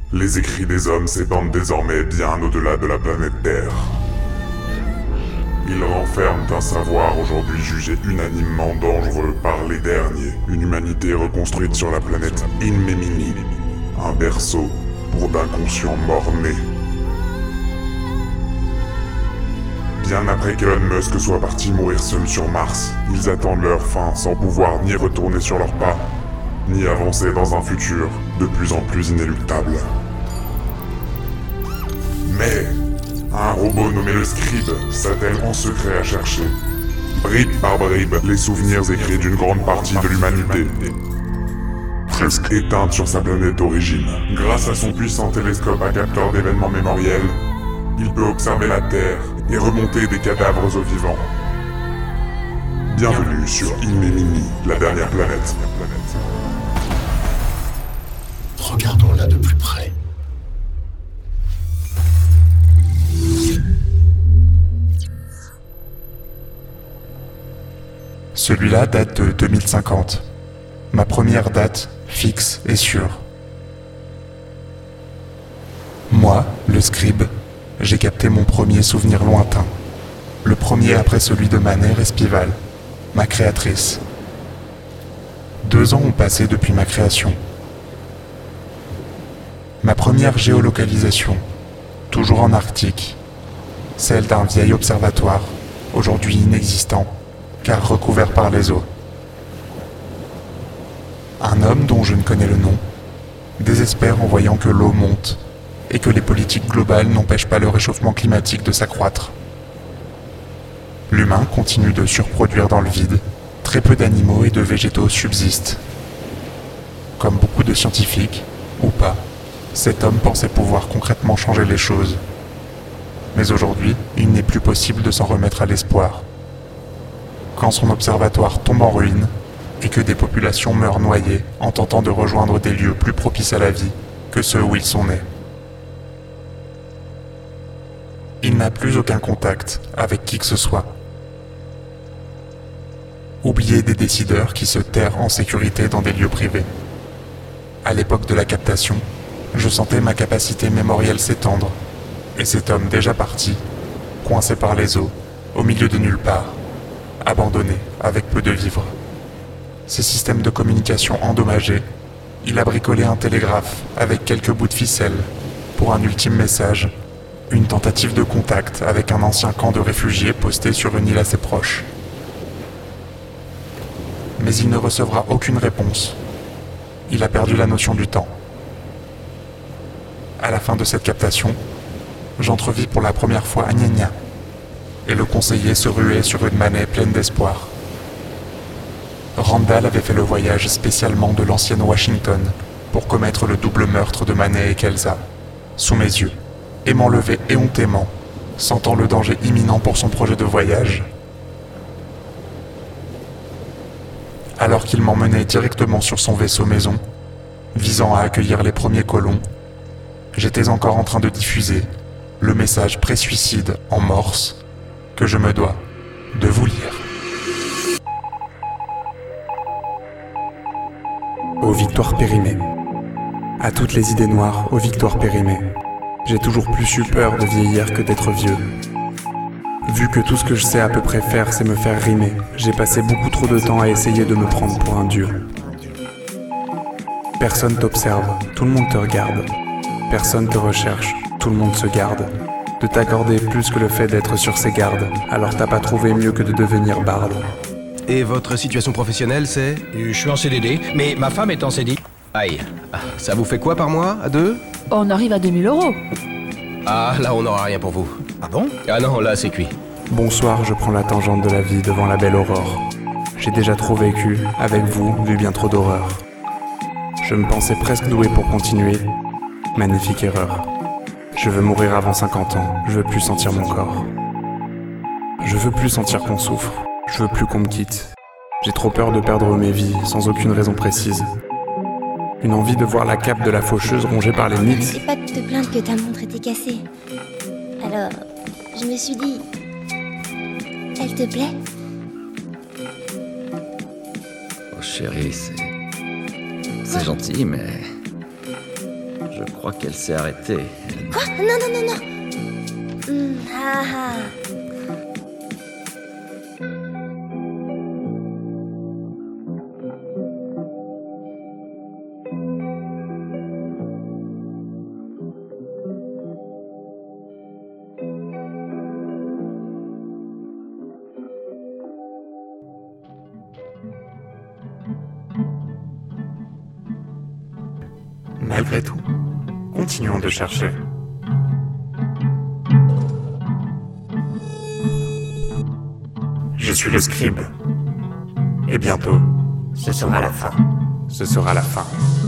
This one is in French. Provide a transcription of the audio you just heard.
Les écrits des hommes s'étendent désormais bien au-delà de la planète Terre. Ils renferment un savoir aujourd'hui jugé unanimement dangereux par les derniers. Une humanité reconstruite sur la planète Inmemini. Un berceau pour d'inconscients morts-nés. Bien après qu'Elon Musk soit parti mourir seul sur Mars, ils attendent leur fin sans pouvoir ni retourner sur leurs pas, ni avancer dans un futur de plus en plus inéluctable. Mais un robot nommé le Scribe s'attelle en secret à chercher, bribe par bribe, les souvenirs écrits d'une grande partie de l'humanité, presque éteinte sur sa planète d'origine. Grâce à son puissant télescope à capteur d'événements mémoriels, il peut observer la Terre et remonter des cadavres aux vivants. Bienvenue sur Inmemini, la dernière planète. Regardons-la de plus près. Celui-là date de 2050. Ma première date, fixe et sûre. Moi, le Scribe, j'ai capté mon premier souvenir lointain. Le premier après celui de ma mère Espival, ma créatrice. 2 ans ont passé depuis ma création. Ma première géolocalisation, toujours en Arctique, celle d'un vieil observatoire, aujourd'hui inexistant, car recouvert par les eaux. Un homme dont je ne connais le nom désespère en voyant que l'eau monte et que les politiques globales n'empêchent pas le réchauffement climatique de s'accroître. L'humain continue de surproduire dans le vide, très peu d'animaux et de végétaux subsistent. Comme beaucoup de scientifiques, ou pas, cet homme pensait pouvoir concrètement changer les choses. Mais aujourd'hui, il n'est plus possible de s'en remettre à l'espoir. Quand son observatoire tombe en ruine, et que des populations meurent noyées en tentant de rejoindre des lieux plus propices à la vie que ceux où ils sont nés. Il n'a plus aucun contact avec qui que ce soit. Oublié des décideurs qui se terrent en sécurité dans des lieux privés. À l'époque de la captation, je sentais ma capacité mémorielle s'étendre, et cet homme déjà parti, coincé par les eaux, au milieu de nulle part, abandonné, avec peu de vivres. Ses systèmes de communication endommagés, il a bricolé un télégraphe avec quelques bouts de ficelle pour un ultime message, une tentative de contact avec un ancien camp de réfugiés posté sur une île assez proche. Mais il ne recevra aucune réponse. Il a perdu la notion du temps. À la fin de cette captation, j'entrevis pour la première fois Agnagna, et le conseiller se ruait sur une manée pleine d'espoir. Randall avait fait le voyage spécialement de l'ancienne Washington pour commettre le double meurtre de Manet et Kelsa, sous mes yeux, et m'enlever éhontément, sentant le danger imminent pour son projet de voyage. Alors qu'il m'emmenait directement sur son vaisseau maison, visant à accueillir les premiers colons, j'étais encore en train de diffuser le message pré-suicide en morse que je me dois de vous lire. Aux victoires périmées. À toutes les idées noires, aux victoires périmées. J'ai toujours plus eu peur de vieillir que d'être vieux. Vu que tout ce que je sais à peu près faire, c'est me faire rimer, j'ai passé beaucoup trop de temps à essayer de me prendre pour un dieu. Personne t'observe, tout le monde te regarde. Personne te recherche, tout le monde se garde. De t'accorder plus que le fait d'être sur ses gardes, alors t'as pas trouvé mieux que de devenir barde. Et votre situation professionnelle, c'est? Je suis en CDD, mais ma femme est en CDI. Aïe. Ça vous fait quoi par mois, à deux? On arrive à 2000 €. Ah, là, on n'aura rien pour vous. Ah bon? Ah non, là, c'est cuit. Bonsoir, je prends la tangente de la vie devant la belle aurore. J'ai déjà trop vécu, avec vous, vu bien trop d'horreur. Je me pensais presque doué pour continuer. Magnifique erreur. Je veux mourir avant 50 ans, je veux plus sentir mon corps. Je veux plus sentir qu'on souffre, je veux plus qu'on me quitte. J'ai trop peur de perdre mes vies, sans aucune raison précise. Une envie de voir la cape de la faucheuse rongée par les mythes. Et pas de te plaindre que ta montre était cassée. Alors, je me suis dit... Elle te plaît? Oh chérie, c'est gentil, mais... Je crois qu'elle s'est arrêtée. Quoi? Non, non, non, non. Ah ah. Malgré tout, continuons de chercher. Je suis le scribe. Et bientôt, ce sera la fin. Ce sera la fin.